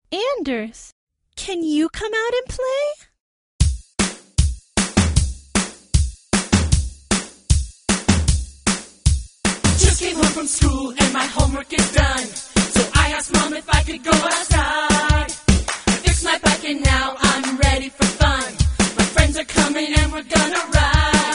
Anders, can you come out and play? Just came home from school and my homework is done. So I asked Mom if I could go outside. I fixed my bike and now I'm ready for fun. My friends are coming and we're gonna ride.